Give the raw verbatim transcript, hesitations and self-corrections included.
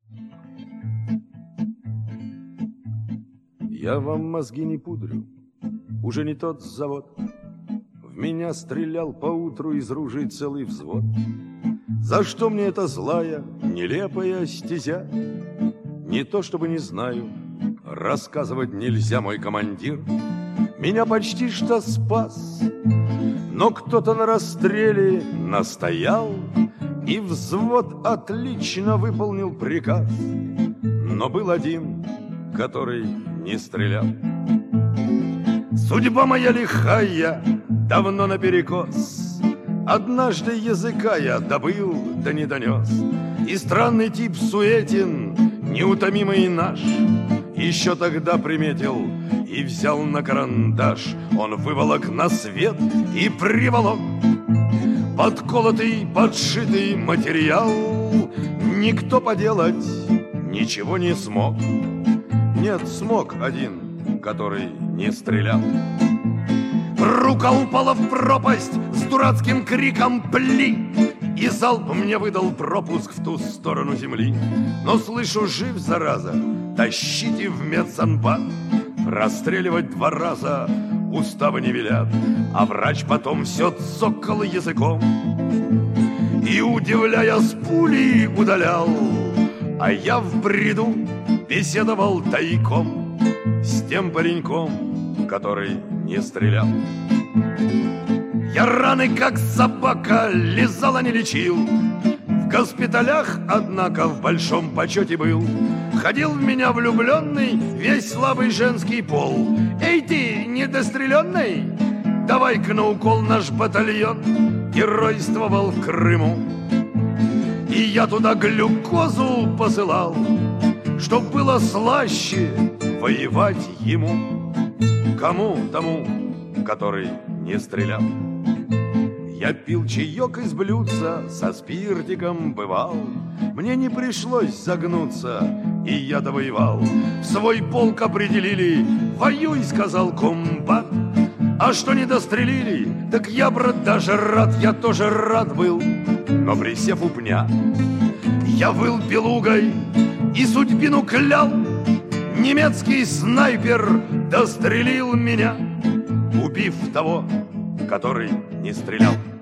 Я вам мозги не пудрю, уже не тот завод. В меня стрелял поутру из ружей целый взвод. За что мне эта злая, нелепая стезя? Не то чтобы не знаю, рассказывать нельзя, мой командир. Меня почти что спас, но кто-то на расстреле настоял, и взвод отлично выполнил приказ. Но был один, который не стрелял. Судьба моя лихая, давно наперекос. Однажды языка я добыл, да не донес. И странный тип суетен, неутомимый наш, еще тогда приметил и взял на карандаш. Он выволок на свет и приволок подколотый, подшитый материал. Никто поделать ничего не смог. Нет, смог один, который не стрелял. Рука упала в пропасть с дурацким криком «Пли!» И залп мне выдал пропуск в ту сторону земли. Но слышу, жив, зараза, тащите в медсанбат. Расстреливать два раза уставы не велят. А врач потом все цокал языком и, удивляя, с пули удалял. А я в бреду беседовал тайком с тем пареньком, который не стрелял. Я раны, как собака, лизал, а не лечил. В госпиталях, однако, в большом почете был. Ходил в меня влюбленный весь слабый женский пол. Эй ты, недостреленный, давай-ка на укол наш батальон геройствовал в Крыму. И я туда глюкозу посылал, чтоб было слаще воевать ему. Кому? Тому, который не стрелял. Я пил чаек из блюдца, со спиртиком бывал. Мне не пришлось загнуться, и я довоевал. В свой полк определили, воюй, сказал комбат. А что не дострелили, так я, брат, даже рад, я тоже рад был. Но присев у пня, я выл белугой и судьбину клял. Немецкий снайпер дострелил меня, убив того, который не стрелял.